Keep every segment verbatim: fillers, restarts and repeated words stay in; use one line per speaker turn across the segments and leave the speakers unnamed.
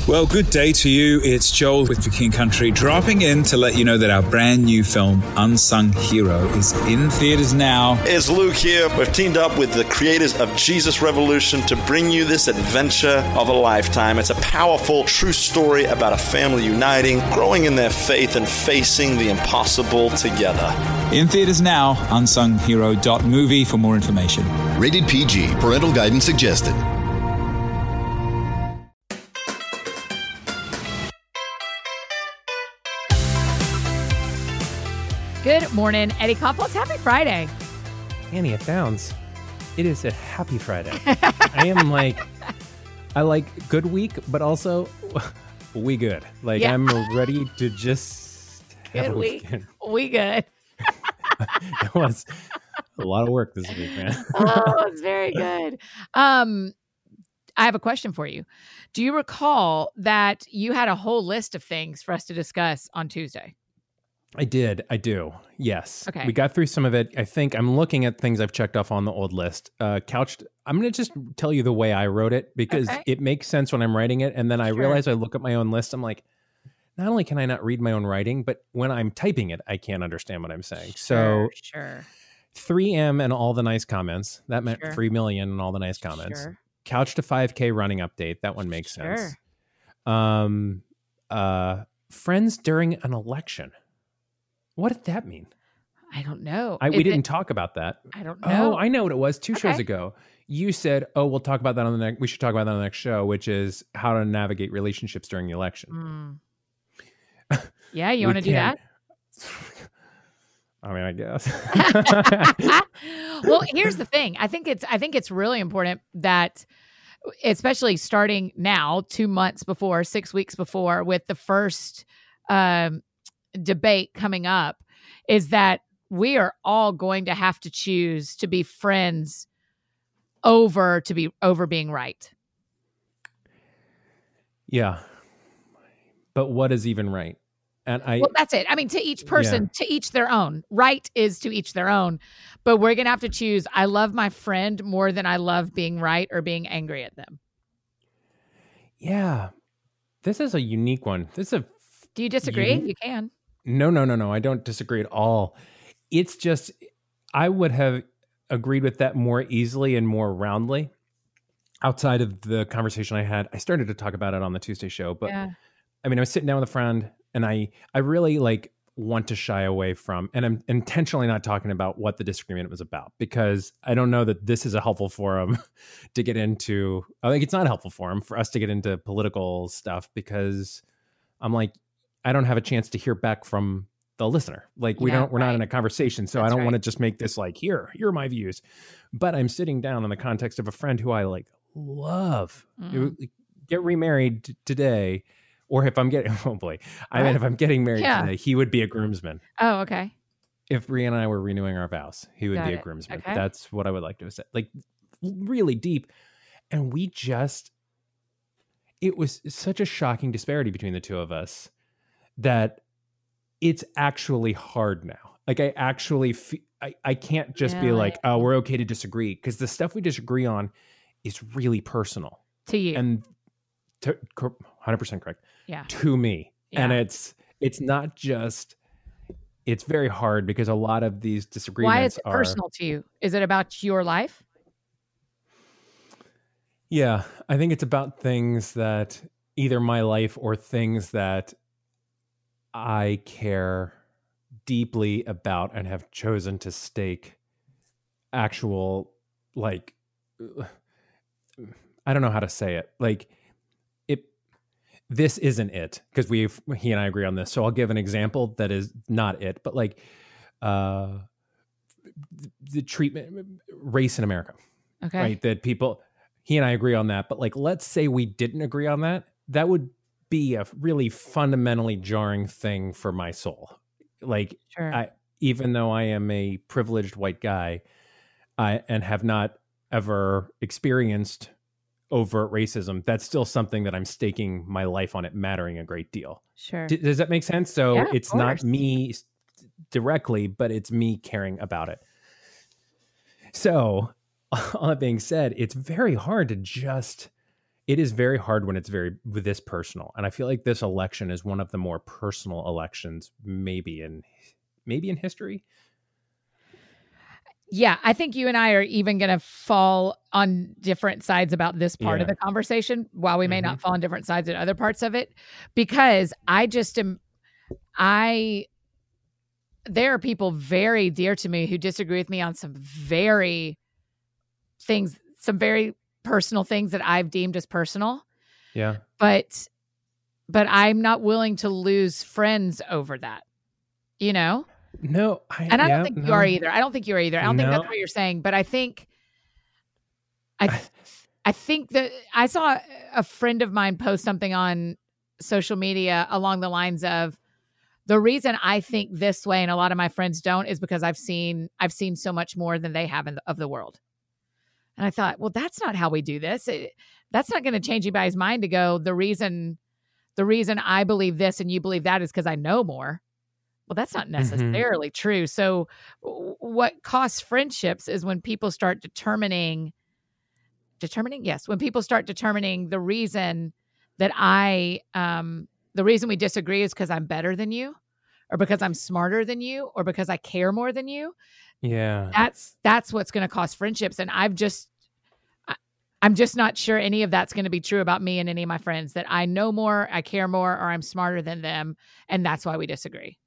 Well, good day to you. It's Joel with The King Country, dropping in to let you know that our brand new film, Unsung Hero, is in theaters now.
It's Luke here. We've teamed up with the creators of Jesus Revolution to bring you this adventure of a lifetime. It's a powerful, true story about a family uniting, growing in their faith, and facing the impossible together.
In theaters now, unsung hero dot movie for more information.
Rated P G. Parental guidance suggested.
Good morning, Eddie Kaufholz. Happy Friday.
Annie, it sounds, it is a happy Friday. I am like, I like good week, but also we good. Like yeah. I'm ready to just
good
have a
week.
weekend.
We good.
It was a lot of work this week, man.
Oh, it's very good. Um, I have a question for you. Do you recall that you had a whole list of things for us to discuss on Tuesday?
I did. I do. Yes.
Okay.
We got through some of it. I think I'm looking at things I've checked off on the old list. Uh, couched. I'm going to just tell you the way I wrote it because
Okay.
it makes sense when I'm writing it. And then I
Sure.
realize I look at my own list. I'm like, not only can I not read my own writing, but when I'm typing it, I can't understand what I'm saying.
Sure,
so
sure.
three M and all the nice comments. That meant
Sure.
three million and all the nice comments.
Sure.
Couch to five K running update. That one makes
Sure.
sense. Um, uh, friends during an election. What did that mean?
I don't know.
I, we
Is
didn't
it-
talk about that.
I don't know.
Oh, I know what it was. Two shows
Okay.
ago, you said, "Oh, we'll talk about that on the next. We should talk about that on the next show," which is how to navigate relationships during the election.
Mm. Yeah, you
We
want to do that?
can't- I mean, I guess.
Well, here's the thing. I think it's I think it's really important that, especially starting now, two months before, six weeks before, with the first um, debate coming up, is that we are all going to have to choose to be friends over to be over being right.
Yeah, but what is even right? And I,
Well, that's it. I mean, to each person, to each their own. Right is to each their own. But we're going to have to choose. I love my friend more than I love being right or being angry at them.
yeah, this is a unique one. This is a
Do you disagree?
You-
You can.
No, no, no, no. I don't disagree at all. It's just, I would have agreed with that more easily and more roundly outside of the conversation I had. I started to talk about it on the Tuesday show, but
Yeah.
I mean, I was sitting down with a friend and I, I really like want to shy away from, and I'm intentionally not talking about what the disagreement was about because I don't know that this is a helpful forum to get into. I think it's not a helpful forum for us to get into political stuff because I'm like, I don't have a chance to hear back from the listener. Like we
Yeah,
don't, we're not
right.
in a conversation. So I
That's
don't
right.
want to just make this like, here, here are my views. But I'm sitting down in the context of a friend who I like love.
Mhm.
Get remarried t- today. Or if I'm getting, oh boy, I mean,
What?
if I'm getting married
Yeah.
today, he would be a groomsman.
Oh, okay.
If Brie and I were renewing our vows, he would
Got
be a
it.
groomsman.
Okay.
That's what I would like to have said. Like really deep. And we just, it was such a shocking disparity between the two of us that it's actually hard now. Like I actually, fe- I, I can't just be
Really?
like, oh, we're okay to disagree. Because the stuff we disagree on is really personal.
To you.
And to, one hundred percent correct.
yeah.
To me.
Yeah.
And it's it's not just it's very hard because a lot of these disagreements
Why is it
are
personal to you? Is it about your life?
Yeah, I think it's about things that either my life or things that I care deeply about and have chosen to stake actual like I don't know how to say it. Like it this isn't it because we've he and I agree on this. So I'll give an example that is not it, but like uh the treatment race in America.
Okay.
Right? That people he and I agree on that, but like let's say we didn't agree on that. That would be a really fundamentally jarring thing for my soul. Like
Sure.
I even though I am a privileged white guy, I and have not ever experienced overt racism, that's still something that I'm staking my life on it mattering a great deal.
Sure.
D- does that make sense? So
Yeah, of
it's not
course.
me s- directly, but it's me caring about it. So all that being said, it's very hard to just, it is very hard when it's very this personal. And I feel like this election is one of the more personal elections, maybe in maybe in history.
Yeah, I think you and I are even going to fall on different sides about this part
Yeah.
of the conversation, while we may
Mhm.
not fall on different sides in other parts of it, because I just am, I, there are people very dear to me who disagree with me on some very things, some very personal things that I've deemed as personal,
Yeah.
but, but I'm not willing to lose friends over that, you know?
No, I,
And I
yeah,
don't think
no.
you are either. I don't think you are either. I don't think
No.
that's what you're saying. But I think, I, I think that I saw a friend of mine post something on social media along the lines of, the reason I think this way and a lot of my friends don't is because I've seen I've seen so much more than they have in the, of the world. And I thought, well, that's not how we do this. It, that's not going to change anybody's mind to go, the reason the reason I believe this and you believe that is because I know more. Well, that's not necessarily true. So w- what costs friendships is when people start determining, determining, yes, when people start determining the reason that I, um, the reason we disagree is because I'm better than you, or because I'm smarter than you, or because I care more than you.
Yeah.
That's, that's what's going to cost friendships. And I've just, I, I'm just not sure any of that's going to be true about me and any of my friends, that I know more, I care more, or I'm smarter than them. And that's why we disagree.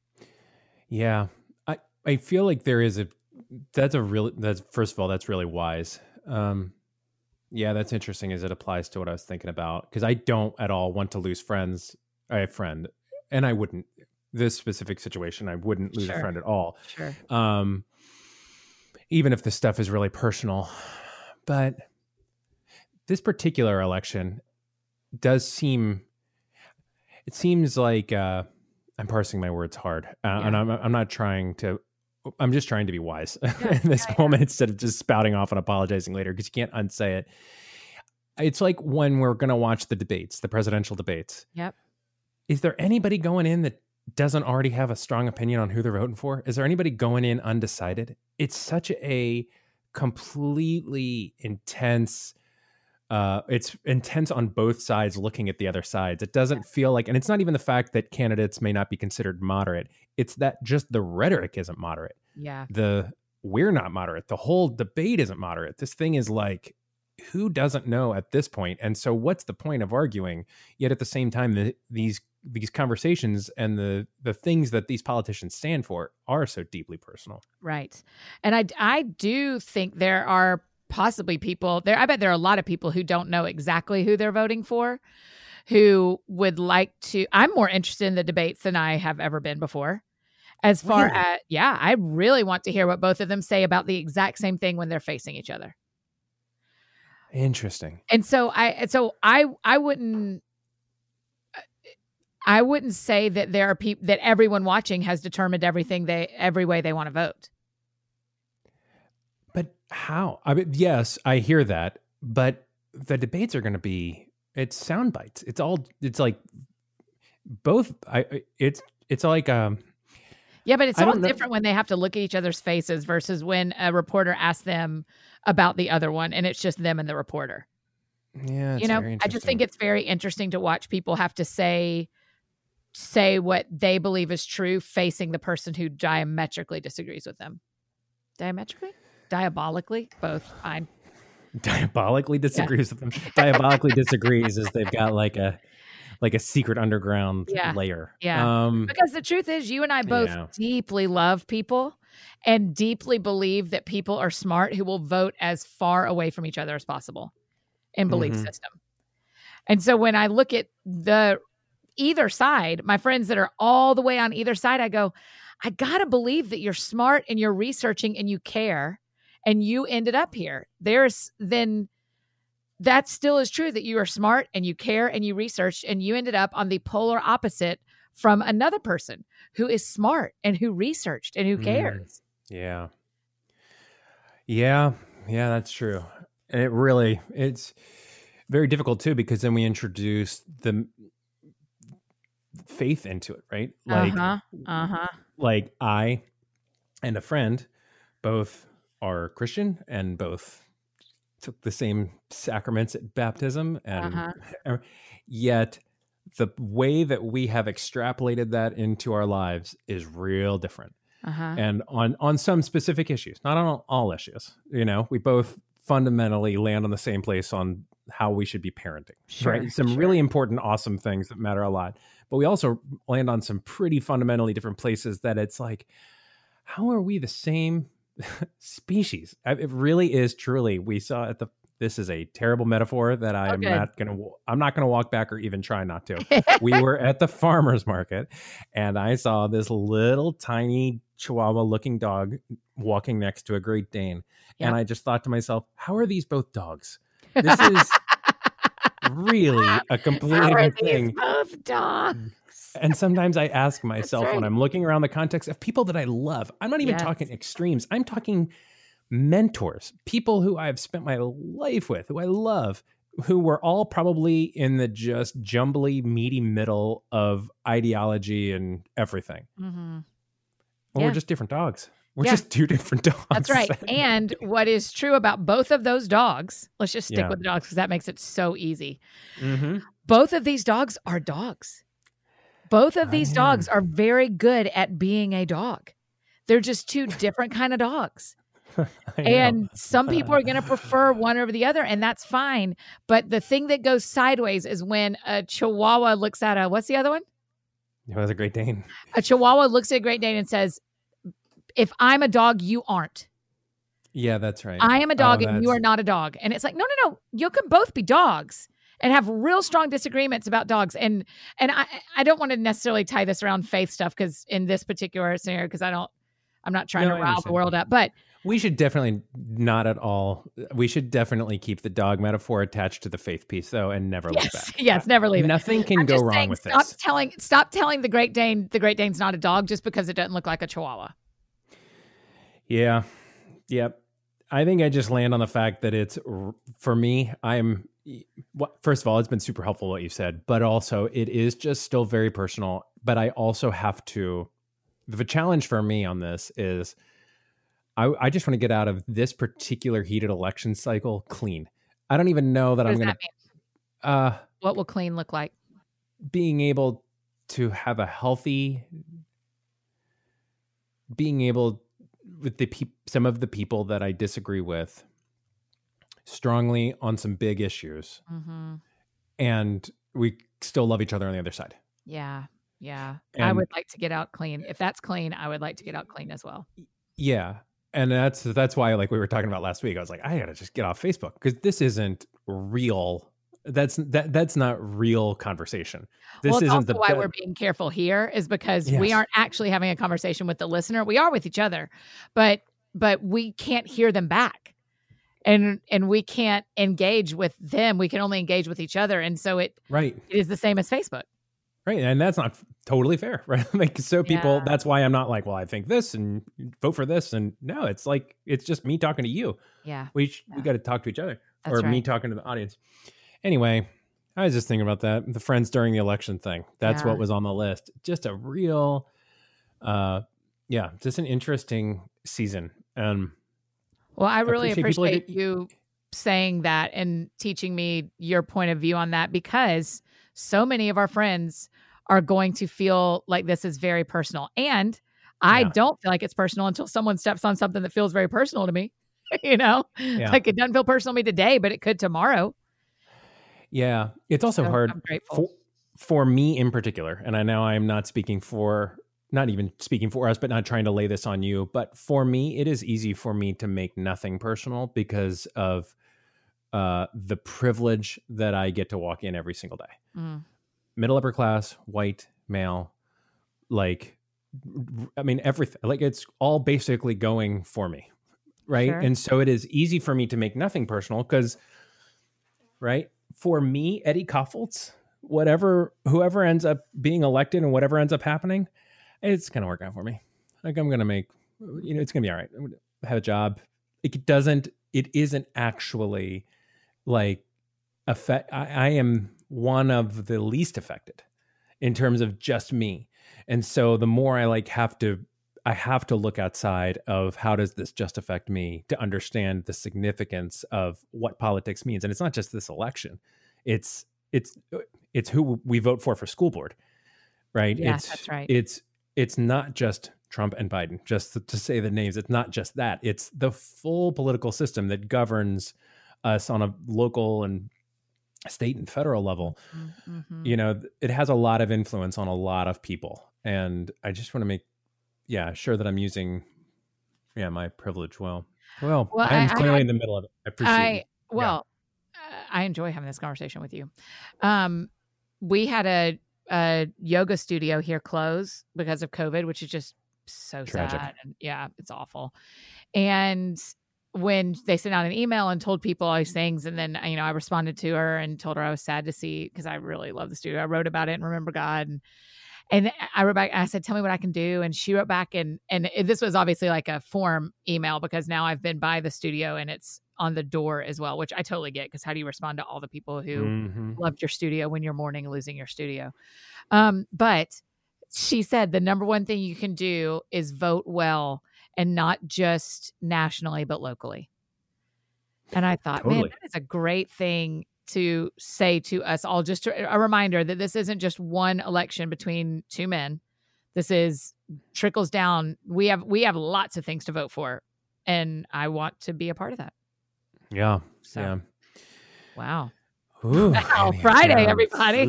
Yeah. I, I feel like there is a, that's a really, that's, first of all, that's really wise. Um, yeah, that's interesting as it applies to what I was thinking about. Cause I don't at all want to lose friends. I have a friend, and I wouldn't, this specific situation, I wouldn't lose
Sure.
a friend at all.
Sure.
Um, even if the stuff is really personal, but this particular election does seem, it seems like, uh, I'm parsing my words hard, uh,
Yeah.
and I'm I'm not trying to. I'm just trying to be wise
Yeah,
in this
yeah,
moment instead of just spouting off and apologizing later, because you can't unsay it. It's like when we're going to watch the debates, the presidential debates.
Yep.
Is there anybody going in that doesn't already have a strong opinion on who they're voting for? Is there anybody going in undecided? It's such a completely intense. Uh, it's intense on both sides, looking at the other sides. It doesn't feel like, and it's not even the fact that candidates may not be considered moderate. It's that just the rhetoric isn't moderate.
Yeah.
The we're not moderate. The whole debate isn't moderate. This thing is like, who doesn't know at this point? And so what's the point of arguing? Yet at the same time, the, these these conversations and the the things that these politicians stand for are so deeply personal.
Right. And I, I do think there are possibly people there. I bet there are a lot of people who don't know exactly who they're voting for, who would like to. I'm more interested in the debates than I have ever been before. As far
Really?
as, yeah, I really want to hear what both of them say about the exact same thing when they're facing each other.
Interesting.
And so I, so I, I wouldn't, I wouldn't say that there are people that everyone watching has determined everything they, every way they want to vote.
But how? I mean, yes, I hear that, but the debates are going to be, it's sound bites. It's all, it's like both. I, it's, it's like, um,
Yeah, but it's
I
all
don't know-
different when they have to look at each other's faces versus when a reporter asks them about the other one and it's just them and the reporter.
yeah, it's
You know,
very
I just think
interesting.
it's very interesting to watch people have to say say what they believe is true facing the person who diametrically disagrees with them. Diametrically? Diabolically? Both. Fine.
diabolically disagrees with them. Diabolically disagrees is they've got like a, like a secret underground
Yeah.
layer.
Yeah.
Um,
Because the truth is, you and I both
Yeah.
deeply love people and deeply believe that people are smart who will vote as far away from each other as possible in belief
Mhm.
system. And so when I look at the either side, my friends that are all the way on either side, I go, I got to believe that you're smart and you're researching and you care and you ended up here. There's then that still is true that you are smart and you care and you researched and you ended up on the polar opposite from another person who is smart and who researched and who
Mm.
cares.
Yeah. Yeah. Yeah, that's true. And it really, it's very difficult too, because then we introduce the faith into it, right? Like,
uh-huh. Uh-huh.
like I and a friend both are Christian and both took the same sacraments at baptism, and
Uh-huh.
yet the way that we have extrapolated that into our lives is real different.
Uh-huh.
And on on some specific issues, not on all, all issues. You know, we both fundamentally land on the same place on how we should be parenting.
Sure,
right? Some
sure.
really important, awesome things that matter a lot. But we also land on some pretty fundamentally different places that it's like, how are we the same species? It really is truly. We saw at the, this is a terrible metaphor that I
Oh,
am
good.
not going to, I'm not going to walk back or even try not to. We were at the farmer's market and I saw this little tiny Chihuahua looking dog walking next to a Great Dane.
Yep.
And I just thought to myself, how are these both dogs? This is really a completely
How are
different
these
thing.
both dogs?
And sometimes I ask myself
right.
when I'm looking around the context of people that I love, I'm not even
Yes.
talking extremes. I'm talking mentors, people who I've spent my life with, who I love, who were all probably in the just jumbly, meaty middle of ideology and everything.
Mhm.
Well,
Yeah.
we're just different dogs. We're
Yeah.
just two different dogs.
That's right. And what is true about both of those dogs, let's just stick
Yeah.
with the dogs because that makes it so easy.
Mm-hmm.
Both of these dogs are dogs. Both of
I
these
am.
dogs are very good at being a dog. They're just two different kind of dogs. And some people are going to prefer one over the other, and that's fine. But the thing that goes sideways is when a Chihuahua looks at a, what's the other one?
It was a Great Dane.
A Chihuahua looks at a Great Dane and says, if I'm a dog, you aren't.
Yeah, that's right.
I am a dog
Oh,
and you
that's-
are not a dog. And it's like, no, no, no. You can both be dogs and have real strong disagreements about dogs. And and I, I don't want to necessarily tie this around faith stuff because in this particular scenario, because I don't, I'm not trying
No,
to
I
rile the
understand.
world up. But
We should definitely not at all. We should definitely keep the dog metaphor attached to the faith piece, though, and never look
yes,
back.
yes, never leave it.
Nothing can
I'm
go
just
wrong
saying,
with
stop
this.
telling, stop telling the Great Dane the Great Dane's not a dog just because it doesn't look like a Chihuahua.
Yeah. Yep. I think I just land on the fact that it's, r- for me, I'm, what- first of all, it's been super helpful what you said, but also it is just still very personal. But I also have to, the challenge for me on this is I, I just want to get out of this particular heated election cycle clean. I don't even know that
What
I'm
does
going
that
to,
mean?
uh,
What will clean look like?
being able to have a healthy, being able with the peop some of the people that I disagree with strongly on some big issues,
Mm-hmm.
and we still love each other on the other side.
Yeah. Yeah. I
And-
would like to get out clean. If that's clean, I would like to get out clean as well.
Yeah. And that's that's why, like we were talking about last week, I was like, I gotta just get off Facebook because this isn't real. That's that that's not real conversation. This
well, it's
isn't
also
the
why
be-
we're being careful here is because we
Yes.
aren't actually having a conversation with the listener. We are with each other, but but we can't hear them back, and and we can't engage with them. We can only engage with each other, and so it,
right.
it is the same as Facebook.
Right. And that's not totally fair, right? Like, so people,
Yeah.
that's why I'm not like, well, I think this and vote for this. And no, it's like, it's just me talking to you.
Yeah,
We, sh- we
Yeah.
got to talk to each other
That's
or me
right.
talking to the audience. Anyway, I was just thinking about that. The friends during the election thing. That's
Yeah.
what was on the list. Just a real, uh, yeah, just an interesting season. Um,
Well, I really
appreciate people
appreciate
that-
you saying that and teaching me your point of view on that because so many of our friends are going to feel like this is very personal. And I
Yeah.
don't feel like it's personal until someone steps on something that feels very personal to me. you know,
Yeah.
like it doesn't feel personal to me today, but it could tomorrow.
yeah. It's also
So
hard
I'm grateful.
for, for me in particular. And I know I'm not speaking for, not even speaking for us, but not trying to lay this on you. But for me, it is easy for me to make nothing personal because of uh, the privilege that I get to walk in every single day.
Mm.
Middle upper class, white, male, like, I mean, everything, like it's all basically going for me. Right.
Sure.
And so it is easy for me to make nothing personal because, right. For me, Eddie Koffoltz, whatever, whoever ends up being elected and whatever ends up happening, it's going to work out for me. Like I'm going to make, you know, it's going to be all right. I'm gonna have a job. It doesn't, it isn't actually like affect. I, I am one of the least affected in terms of just me. And so the more I like have to, I have to look outside of how does this just affect me to understand the significance of what politics means. And it's not just this election. It's it's it's who we vote for for school board, right?
Yeah,
it's,
that's right.
It's it's not just Trump and Biden, just to, to say the names. It's not just that. It's the full political system that governs us on a local and state and federal level. Mm-hmm. You know, it has a lot of influence on a lot of people. And I just want to make, yeah, sure that I'm using, yeah, my privilege well. Well,
well
I'm
I,
clearly
I,
in the middle of it. I appreciate
I,
it.
Well, yeah. uh, I enjoy having this conversation with you. Um, we had a, a yoga studio here close because of COVID, which is just so
Tragic.
sad. And yeah, it's awful. And when they sent out an email and told people all these things, and then, you know, I responded to her and told her I was sad to see, because I really love the studio. I wrote about it and Remember God. And, and I wrote back, I said, tell me what I can do. And she wrote back, and, and this was obviously like a form email, because now I've been by the studio and it's on the door as well, which I totally get, because how do you respond to all the people who mm-hmm. loved your studio when you're mourning losing your studio? Um, but she said the number one thing you can do is vote well, and not just nationally, but locally. And I thought, totally. man, that is a great thing to say to us all. Just to, a reminder that this isn't just one election between two men. This is trickles down. We have, we have lots of things to vote for, and I want to be a part of that.
Yeah.
So,
yeah.
Wow.
Ooh,
wow, Friday, everybody.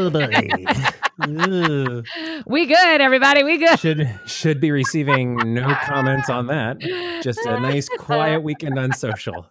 We good, everybody. We good.
Should should be receiving no comments on that. Just a nice, quiet weekend on social.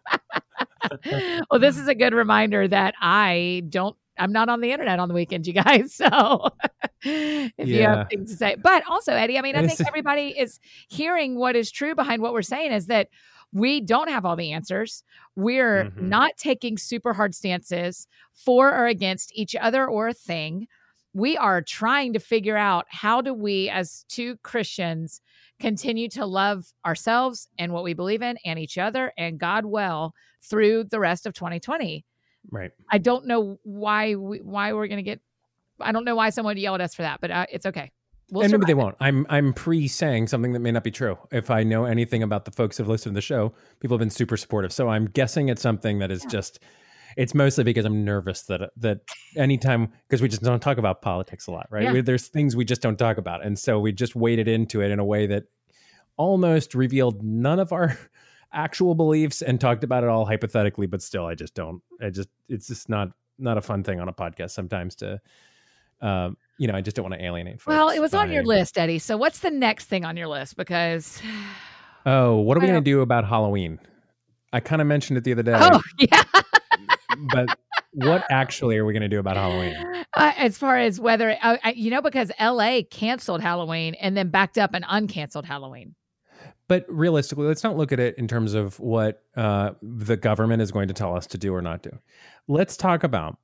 Well, this is a good reminder that I don't. I'm not on the internet on the weekend, you guys. So if yeah. you have things to say, but also, Eddie, I mean, I think everybody is hearing what is true behind what we're saying is that we don't have all the answers. We're mm-hmm. not taking super hard stances for or against each other or a thing. We are trying to figure out, how do we as two Christians continue to love ourselves and what we believe in and each other and God well through the rest of twenty twenty.
Right.
I don't know why we, why we're going to get, I don't know why someone would yell at us for that, but uh, it's okay. We'll
and maybe
survive.
they won't. I'm I'm pre-saying something that may not be true. If I know anything about the folks who've listened to the show, people have been super supportive. So I'm guessing it's something that is yeah. just, it's mostly because I'm nervous that that anytime, because we just don't talk about politics a lot, right?
Yeah.
We, there's things we just don't talk about. And so we just waded into it in a way that almost revealed none of our actual beliefs and talked about it all hypothetically, but still, I just don't, I just, it's just not, not a fun thing on a podcast sometimes to, um, you know, I just don't want to alienate folks.
Well, it was on your list, Eddie. So what's the next thing on your list? Because
oh, what are we going to do about Halloween? I kind of mentioned it the other day.
Oh, yeah.
But what actually are we going to do about Halloween?
Uh, as far as whether, uh, you know, because L A canceled Halloween and then backed up and uncanceled Halloween.
But realistically, let's not look at it in terms of what uh, the government is going to tell us to do or not do. Let's talk about,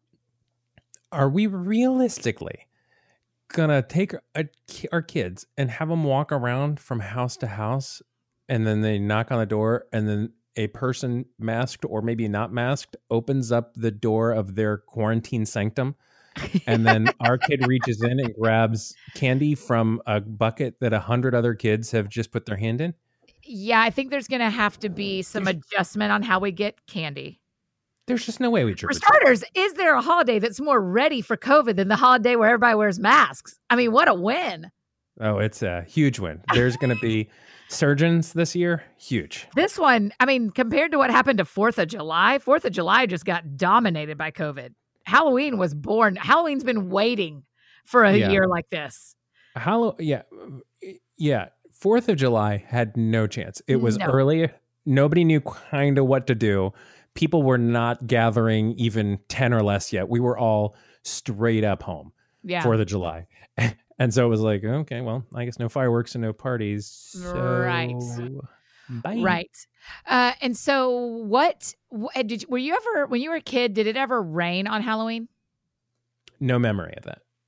are we realistically going to take a, our kids and have them walk around from house to house, and then they knock on the door, and then a person masked or maybe not masked opens up the door of their quarantine sanctum, and then our kid reaches in and grabs candy from a bucket that a hundred other kids have just put their hand in?
Yeah, I think there's going to have to be some adjustment on how we get candy.
There's just no way we
For starters, is there a holiday that's more ready for COVID than the holiday where everybody wears masks? I mean, what a win.
Oh, it's a huge win. There's going to be surgeons this year. Huge.
This one, I mean, compared to what happened to fourth of July, fourth of July just got dominated by COVID. Halloween was born. Halloween's been waiting for a
yeah.
year like this.
Hallow- yeah. Yeah. fourth of July had no chance. It was
no.
early. Nobody knew kind of what to do. People were not gathering even ten or less yet. We were all straight up home.
Yeah.
fourth of July. And so it was like, okay, well, I guess no fireworks and no parties. So
right.
Bye.
Right. Uh, and so what, what did you, were you ever, when you were a kid, did it ever rain on Halloween?
No memory of that.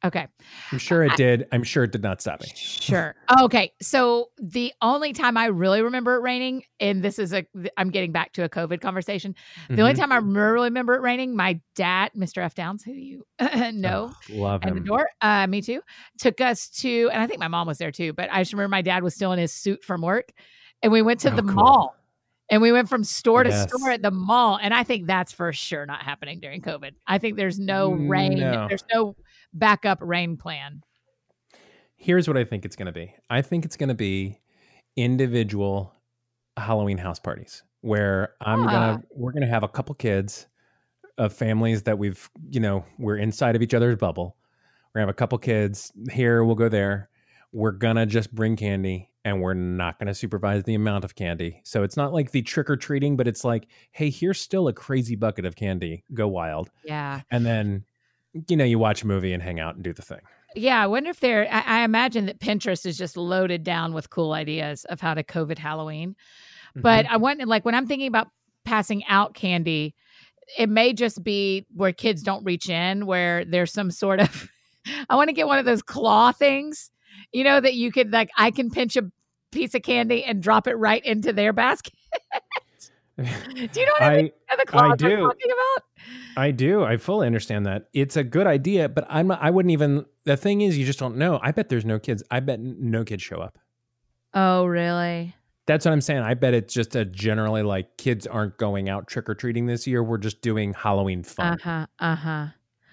Okay.
I'm sure it
I,
did. I'm sure it did not stop me.
Sure. Okay. So the only time I really remember it raining, and this is a, I'm getting back to a COVID conversation. The mm-hmm. only time I really remember it raining, my dad, Mister F. Downs, who you know,
oh, love him.
And adore, uh, me too, took us to, and I think my mom was there too, but I just remember my dad was still in his suit from work, and we went to oh, the cool. mall. And we went from store to yes. store at the mall. And I think that's for sure not happening during COVID. I think there's no rain. No. There's no backup rain plan.
Here's what I think it's going to be. I think it's going to be individual Halloween house parties where I'm ah. going to, we're going to have a couple kids of families that we've, you know, we're inside of each other's bubble. We're going to have a couple kids here. We'll go there. We're going to just bring candy. And we're not going to supervise the amount of candy. So it's not like the trick-or-treating, but it's like, hey, here's still a crazy bucket of candy. Go wild.
Yeah.
And then, you know, you watch a movie and hang out and do the thing.
Yeah. I wonder if they're, I, I imagine that Pinterest is just loaded down with cool ideas of how to COVID Halloween. Mm-hmm. But I want, like, when I'm thinking about passing out candy, it may just be where kids don't reach in, where there's some sort of, I want to get one of those claw things. You know, that you could, like, I can pinch a piece of candy and drop it right into their basket. Do you know what I, I mean? The claws
I do.
I'm talking about?
I do. I fully understand that. It's a good idea, but I'm not, I wouldn't even, the thing is, you just don't know. I bet there's no kids. I bet no kids show up.
Oh, really?
That's what I'm saying. I bet it's just a generally like kids aren't going out trick-or-treating this year. We're just doing Halloween fun.
Uh-huh. Uh-huh.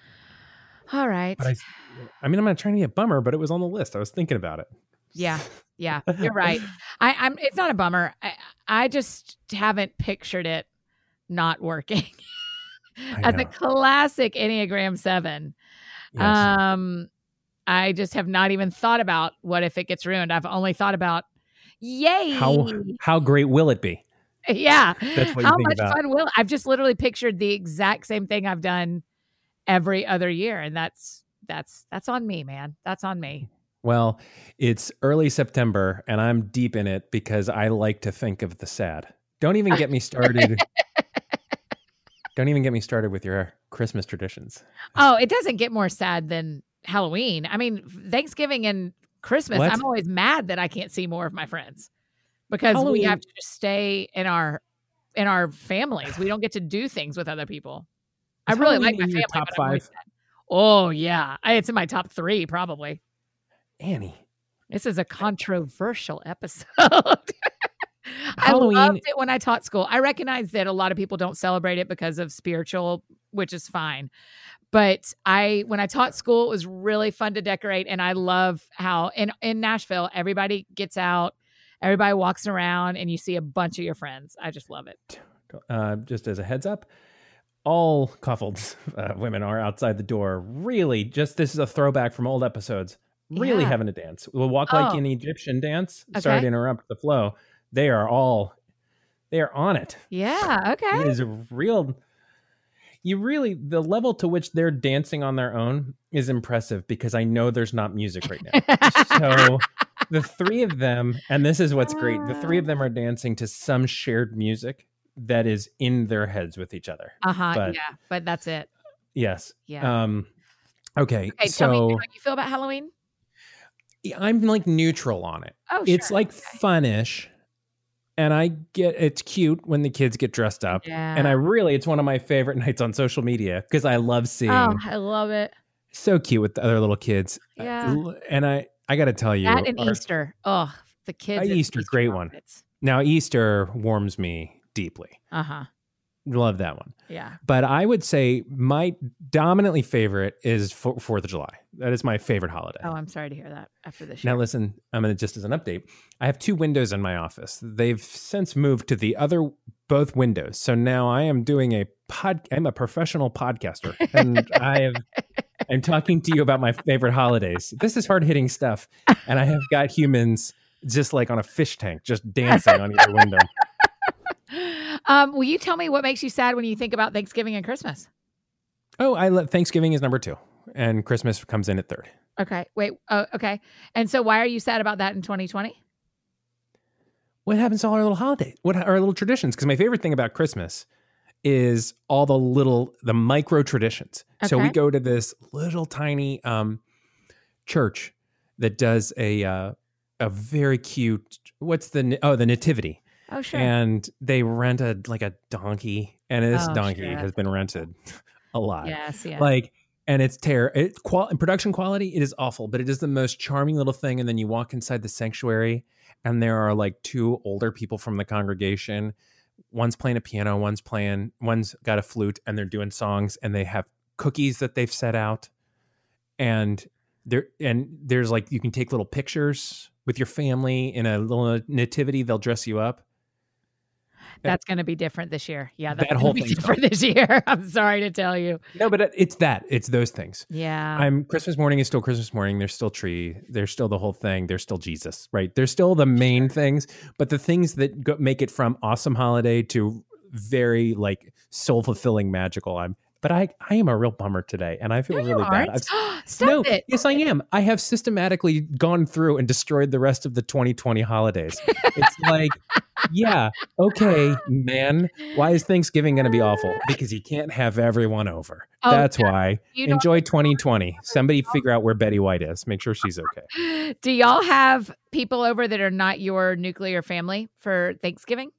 All right.
But I, I mean, I'm not trying to be a bummer, but it was on the list. I was thinking about it.
Yeah. Yeah. You're right. I, I'm, it's not a bummer. I, I just haven't pictured it not working. As a classic Enneagram seven. Yes. Um, I just have not even thought about what if it gets ruined. I've only thought about, yay.
How, how great will it be?
Yeah.
That's what you
How
think
much
about.
fun will, I've just literally pictured the exact same thing I've done every other year. And that's, that's, that's on me, man. That's on me.
Well, it's early September and I'm deep in it because I like to think of the sad. Don't even get me started. Don't even get me started with your Christmas traditions.
Oh, it doesn't get more sad than Halloween. I mean, Thanksgiving and Christmas, what? I'm always mad that I can't see more of my friends because Halloween. We have to just stay in our in our families. We don't get to do things with other people. Is I really Halloween like my family.
Top
but
five?
Oh, yeah. It's in my top three, probably.
Annie.
This is a controversial episode.
Halloween.
I loved it when I taught school. I recognize that a lot of people don't celebrate it because of spiritual, which is fine. But I, when I taught school, it was really fun to decorate. And I love how in, in Nashville, everybody gets out, everybody walks around and you see a bunch of your friends. I just love it.
Uh, just as a heads up, all coupled uh, women are outside the door. Really, just this is a throwback from old episodes. Really yeah. having a dance. We'll walk like oh. an Egyptian dance. Okay. Sorry to interrupt the flow. They are all, they are on it.
Yeah. Okay.
It is a real, you really, the level to which they're dancing on their own is impressive because I know there's not music right now. So the three of them, and this is what's great, the three of them are dancing to some shared music that is in their heads with each other.
Uh-huh. But, yeah. But that's it.
Yes.
Yeah.
Um, okay.
Okay.
So,
tell me how you feel about Halloween.
I'm like neutral on it.
Oh,
it's
sure.
like
okay.
funnish. And I get, it's cute when the kids get dressed up.
Yeah.
And I really, it's one of my favorite nights on social media because I love seeing.
Oh, I love it.
So cute with the other little kids.
Yeah.
And I, I got to tell you.
That and our, Easter. Oh, the kids.
Easter, Easter, great one. Now, Easter warms me deeply.
Uh-huh.
Love that one.
Yeah.
But I would say my dominantly favorite is Fourth of July. That is my favorite holiday.
Oh, I'm sorry to hear that after this year.
Now listen, I'm going to just as an update. I have two windows in my office. They've since moved to the other both windows. So now I am doing a pod. I'm a professional podcaster, and I have. I'm talking to you about my favorite holidays. This is hard hitting stuff, and I have got humans just like on a fish tank, just dancing on either window.
Um, will you tell me what makes you sad when you think about Thanksgiving and Christmas?
Oh, I let Thanksgiving is number two, and Christmas comes in at third.
Okay, wait. Oh, okay. And so, why are you sad about that in twenty twenty?
What happens to all our little holidays? What are our little traditions? Because my favorite thing about Christmas is all the little, the micro traditions. Okay. So we go to this little tiny, um, church that does a uh, a very cute. What's the oh the nativity?
Oh, sure.
And they rent a like a donkey, and this
Oh,
donkey
sure.
has been rented a lot.
Yes, yes.
Like, and it's terror. It's qual in production quality. It is awful, but it is the most charming little thing. And then you walk inside the sanctuary, and there are like two older people from the congregation. One's playing a piano, one's playing, one's got a flute, and they're doing songs, and they have cookies that they've set out, and there and there's like you can take little pictures with your family in a little nativity. They'll dress you up.
That's going to be different this year. Yeah, that's
That
going
whole
to be
thing's
different this year. I'm sorry to tell you.
No, but it's that. It's those things.
Yeah.
I'm Christmas morning is still Christmas morning. There's still tree. There's still the whole thing. There's still Jesus, right? There's still the main things, but the things that go, make it from awesome holiday to very like soul fulfilling magical. I'm, but I, I am a real bummer today, and I feel
No, you
really bad.
aren't.
I've-
Stop
no,
it.
yes, I am. I have systematically gone through and destroyed the rest of the twenty twenty holidays. It's like, yeah, okay, man. Why is Thanksgiving going to be awful? Because you can't have everyone over.
Oh,
That's
yeah.
why.
You don't-
Enjoy twenty twenty. Somebody figure out where Betty White is. Make sure she's okay.
Do y'all have people over that are not your nuclear family for Thanksgiving?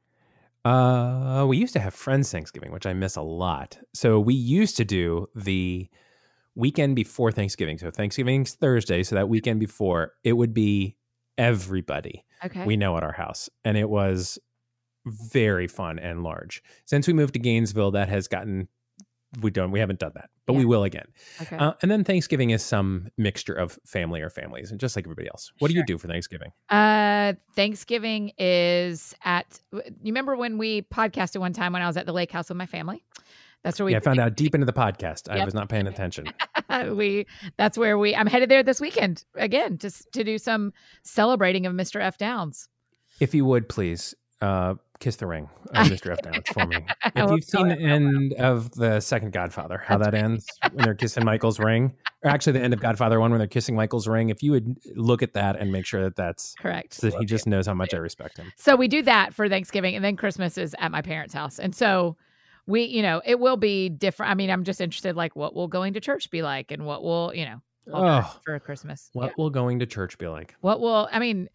Uh, we used to have Friends Thanksgiving, which I miss a lot. So we used to do the weekend before Thanksgiving. So Thanksgiving's Thursday. So that weekend before, it would be everybody
Okay.
we know at our house. And it was very fun and large. Since we moved to Gainesville, that has gotten, we don't, we haven't done that, but we
Yeah.
will again.
okay.
Uh, and then Thanksgiving is some mixture of family or families, and just like everybody else. What do you
Sure.
do for Thanksgiving?
Uh, Thanksgiving is at. You remember when we podcasted one time when I was at the lake house with my family? That's where we.
Yeah, I found out deep into the podcast. I
Yep.
was not paying attention.
we. That's where we. I'm headed there this weekend again to s- to do some celebrating of Mister F. Downs.
If you would please uh, kiss the ring of Mister F. Downs for me. If
will
you've seen
do
the end of the second Godfather, how that ends when they're kissing Michael's ring, or actually the end of Godfather one when they're kissing Michael's ring, if you would look at that and make sure that that's
Correct.
so that he just knows how much I respect him.
So we do that for Thanksgiving, and then Christmas is at my parents' house. And so we, you know, it will be different. I mean, I'm just interested, like, what will going to church be like, and what will, you know, all that
Oh.
for Christmas.
What
Yeah.
will going to church be like?
What will, I mean,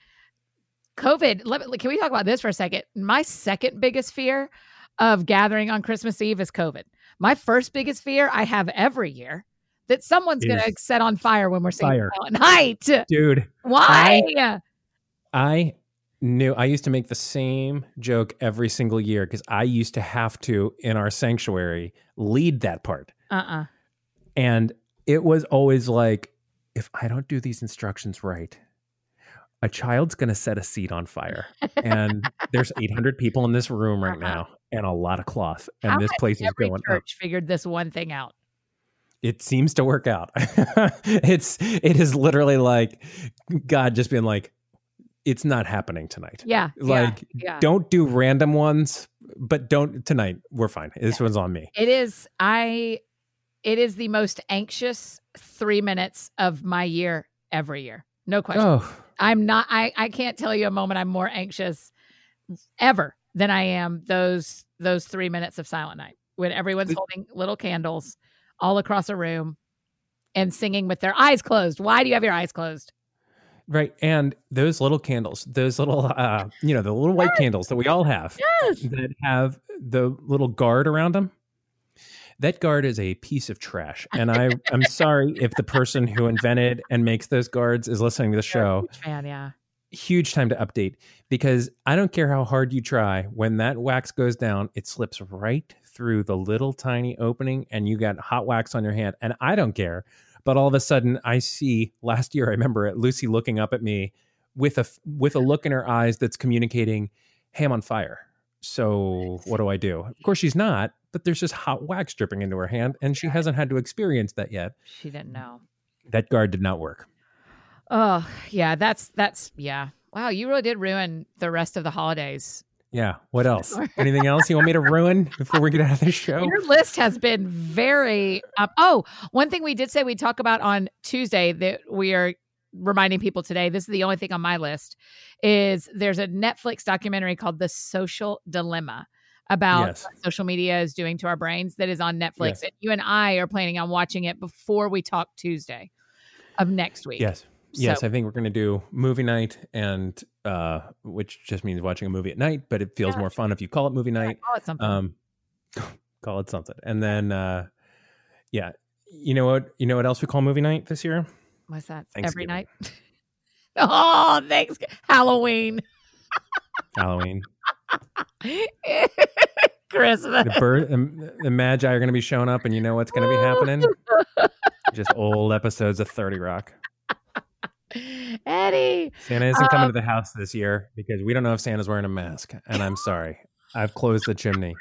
COVID, let, me- can we talk about this for a second? My second biggest fear of gathering on Christmas Eve is COVID. My first biggest fear I have every year that someone's going to
Is
set on fire when we're singing
fire.
Silent Night.
Dude,
Why?
I knew I used to make the same joke every single year because I used to have to, in our sanctuary, lead that part.
Uh-uh.
And it was always like, if I don't do these instructions right, a child's going to set a seat on fire. And there's eight hundred people in this room right
Uh-huh.
now and a lot of cloth. And
How
this
has
place is
every
going up.
church figured this one thing out?
It seems to work out. it's, it is literally like God just being like, it's not happening tonight.
Yeah.
Like,
yeah, yeah.
don't do random ones, but don't tonight. We're fine. This one's on me.
It is, I, it is the most anxious three minutes of my year every year. No question.
Oh,
I'm not, I, I can't tell you a moment I'm more anxious ever than I am those, those three minutes of Silent Night when everyone's
It-
holding little candles all across a room and singing with their eyes closed. Why do you have your eyes closed?
right. And those little candles, those little, uh, you know, the little white candles that we all have
Yes.
that have the little guard around them. That guard is a piece of trash. And I, I'm sorry if the person who invented and makes those guards is listening to the show.
Huge fan, yeah.
Huge time to update, because I don't care how hard you try. When that wax goes down, it slips right through the little tiny opening and you got hot wax on your hand. And I don't care. But all of a sudden I see last year, I remember it, Lucy looking up at me with a, with a look in her eyes that's communicating, hey, I'm on fire. So what do I do? Of course she's not, but there's just hot wax dripping into her hand and she hasn't had to experience that yet.
She didn't know.
That guard did not work.
Oh, yeah. That's, that's, yeah. Wow. You really did ruin the rest of the holidays.
Yeah. What else? Anything else you want me to ruin before we get out of this show?
Your list has been very up. Oh, one thing we did say we'd talk about on Tuesday that we are reminding people today, this is the only thing on my list, is there's a Netflix documentary called The Social Dilemma about
Yes.
what social media is doing to our brains that is on Netflix.
Yes.
And you and I are planning on watching it before we talk Tuesday. of next week.
Yes. Yes,
So-
I think we're going to do movie night, and uh, which just means watching a movie at night, but it feels
Yeah.
more fun if you call it movie night.
Call it something.
Um, call it something, and then uh, yeah, you know what? You know what else we call movie night this year?
What's that? Every
Thanksgiving.
night. Oh, thanks. Halloween.
Halloween.
Christmas.
The bird, the, the Magi are going to be showing up, and you know what's going to be happening? Just old episodes of thirty Rock.
Eddie.
Santa isn't coming
Um,
to the house this year because we don't know if Santa's wearing a mask, and I'm sorry. I've closed the chimney.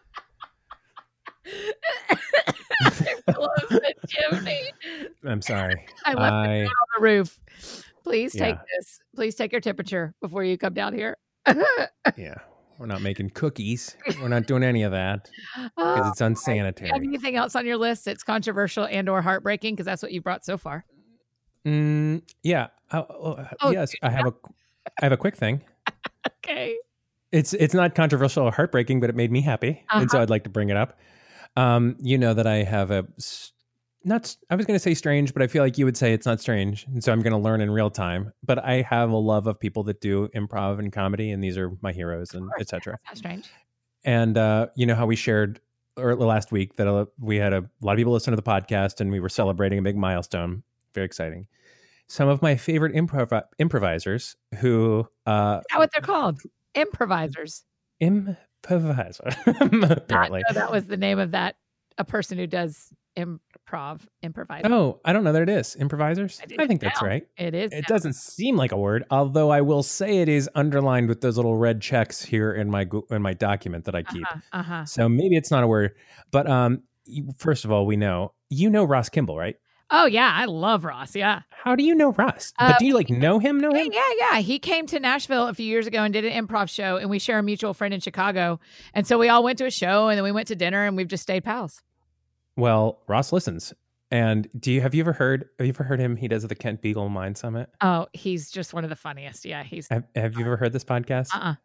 Close the chimney.
I'm sorry.
I left
I-
it down on the roof. Please take
Yeah.
this. Please take your temperature before you come down here.
Yeah, we're not making cookies. We're not doing any of that because
Oh,
it's
do you have
unsanitary.
anything else on your list that's controversial and or heartbreaking? Because that's what you brought so far.
Mm, yeah. Oh, oh,
Oh,
yes, I have a, I have a quick thing.
Okay.
It's it's not controversial or heartbreaking, but it made me happy, and so
Uh-huh.
I'd like to bring it up. Um, you know that I have a s- not. s- I was going to say strange, but I feel like you would say it's not strange, and so I'm going to learn in real time. But I have a love of people that do improv and comedy, and these are my heroes, and et cetera.
That's strange.
And uh, you know how we shared or last week that uh, we had a lot of people listen to the podcast, and we were celebrating a big milestone. Very exciting. Some of my favorite improv improvisers who uh,
Is that what they're called? Improvisers.
improviser
Not
apparently.
know that was the name of that a person who does improv, improviser.
Oh, I don't know that it is improvisers.
I did
I
it
think that's
now.
right.
It is.
It
now.
doesn't seem like a word, although I will say it is underlined with those little red checks here in my Goo- in my document that I keep.
Uh-huh, uh-huh.
So maybe it's not a word, but um, you- first of all, we know you know Ross Kimball, right?
Oh yeah, I love Ross. Yeah.
How do you know Ross?
Uh,
but do you like know him? Know
Yeah,
him?
yeah, yeah. He came to Nashville a few years ago and did an improv show, and we share a mutual friend in Chicago. And so we all went to a show, and then we went to dinner, and we've just stayed pals.
Well, Ross listens. And do you have you ever heard? Have you ever heard him? He does the Kent Beagle Mind Summit.
Oh, he's just one of the funniest. Yeah, he's.
Have, have you ever heard this podcast?
Uh-uh.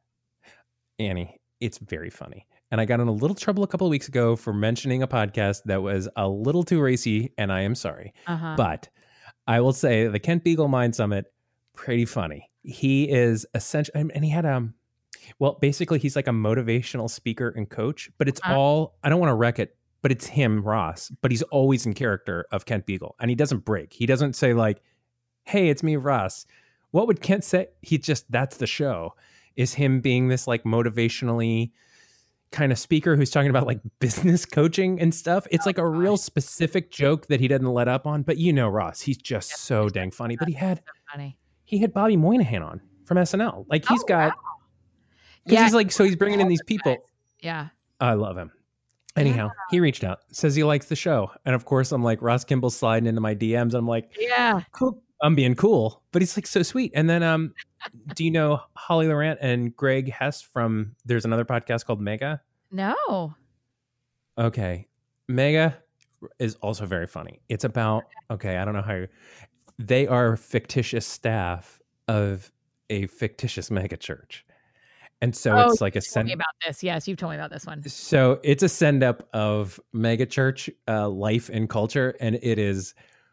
Annie, it's very funny. And I got in a little trouble a couple of weeks ago for mentioning a podcast that was a little too racy, and I am sorry.
Uh-huh.
But I will say the Kent Beagle Mind Summit, pretty funny. He is essential, and and he had um, well, basically he's like a motivational speaker and coach, but it's
Uh-huh.
all, I don't want to wreck it, but it's him, Ross, but he's always in character of Kent Beagle, and he doesn't break. He doesn't say like, hey, it's me, Ross. What would Kent say? He just, that's the show, is him being this like motivationally kind of speaker who's talking about like business coaching and stuff. It's like a real specific joke that he doesn't let up on, but you know, Ross, he's just so dang funny. But he had,
Funny.
he had Bobby Moynihan on from S N L. Like he's
Oh,
got,
wow.
because
Yeah,
he's like, so he's bringing in these people.
Yeah.
I love him. Anyhow, he reached out, says he likes the show. And of course, I'm like, Ross Kimball sliding into my D Ms. And I'm like,
Yeah.
cool. I'm being cool, but he's like so sweet. And then, um, do you know Holly Laurent and Greg Hess from, there's another podcast called Mega?
No.
Okay. Mega is also very funny. It's about, okay, I don't know how you, they are fictitious staff of a fictitious mega church. And so
oh,
it's like a
you've told me
send,
about this. Yes, you've told me about this one.
so it's a send up of mega church uh, life and culture. And it is,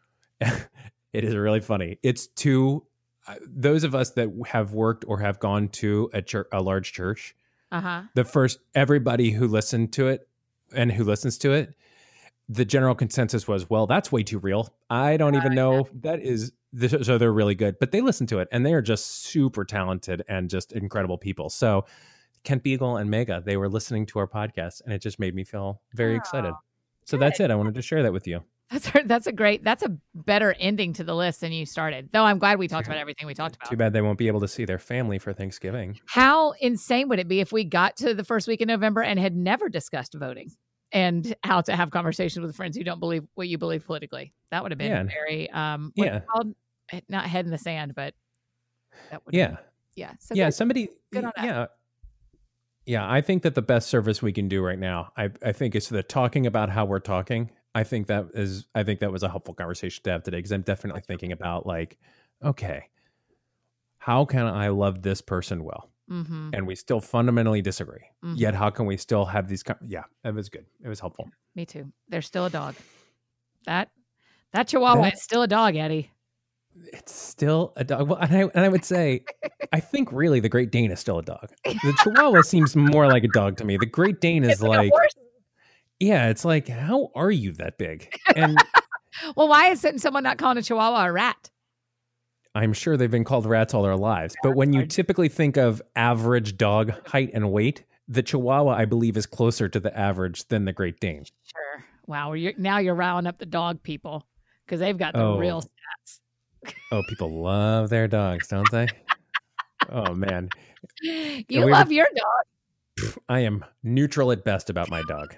it is really funny. It's two, uh, those of us that have worked or have gone to a church, a large church,
Uh huh.
the first, everybody who listened to it and who listens to it, the general consensus was, well, that's way too real. I don't even know. That is, this, so they're really good, but they listen to it and they are just super talented and just incredible people. So Kent Beagle and Mega, they were listening to our podcast and it just made me feel very
Oh,
excited. So that's it. I wanted to share that with you.
That's that's a great. That's a better ending to the list than you started. Though I'm glad we talked about everything we talked about.
Too bad they won't be able to see their family for Thanksgiving.
How insane would it be if we got to the first week in November and had never discussed voting and how to have conversations with friends who don't believe what you believe politically? That would have been
Yeah.
very, um, what's
Yeah.
it called? Eh, Not head in the sand, but that would,
Yeah.
yeah, so
Yeah.
good.
Somebody,
Good on that.
yeah. Yeah. I think that the best service we can do right now, I, I think is the talking about how we're talking. I think that is, I think that was a helpful conversation to have today because I'm definitely thinking about like, okay, how can I love this person well?
Mm-hmm.
And we still fundamentally disagree.
Mhm.
Yet how can we still have these? con- Yeah, it was good. It was helpful.
Me too. There's still a dog. That that Chihuahua
That-
is still a dog, Eddie.
It's still a dog. Well, and I, and I would say, I think really the Great Dane is still a dog. The Chihuahua seems more like a dog to me. The Great Dane is
It's like,
like,
a horse.
yeah, it's like, how are you that big? And
Well, why is someone not calling a Chihuahua a rat?
I'm sure they've been called rats all their lives. But when you typically think of average dog height and weight, the Chihuahua, I believe, is closer to the average than the Great Dane.
Sure. Wow. You're, now you're riling up the dog people because they've got the
Oh.
real stats.
Oh, people love their dogs, don't they? Oh, man.
You
we
love
were-
your dog.
I am neutral at best about my dog.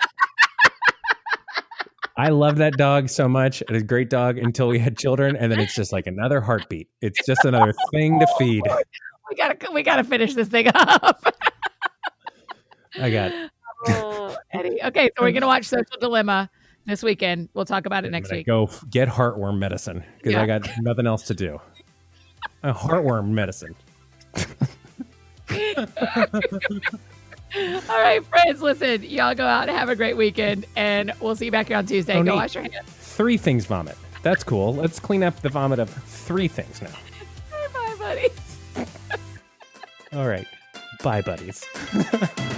I love that dog so much. It is a great dog until we had children, and then it's just like another heartbeat. It's just another thing to feed.
We gotta we gotta finish this thing up.
I got
Oh, Eddie. Okay, so we're gonna watch Social Dilemma this weekend. We'll talk about it
I'm
next
gonna
week.
go f- get heartworm medicine because
Yeah.
I got nothing else to do. A heartworm medicine.
All right, friends, listen, y'all go out and have a great weekend, and we'll see you back here on Tuesday.
Oh,
go
neat.
wash your hands.
Three things vomit. That's cool. Let's clean up the vomit of three things now.
Bye, buddies.
All right. Bye, buddies.